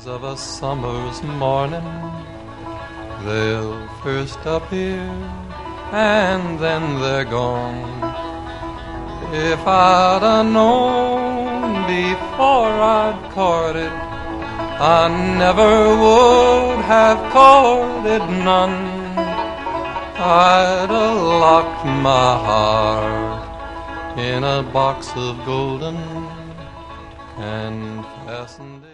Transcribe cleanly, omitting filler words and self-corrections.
of a summer's morning, they'll first appear and then they're gone. If I'd have known before I'd courted, I never would have courted none. I'd have locked my heart in a box of golden and fastened it.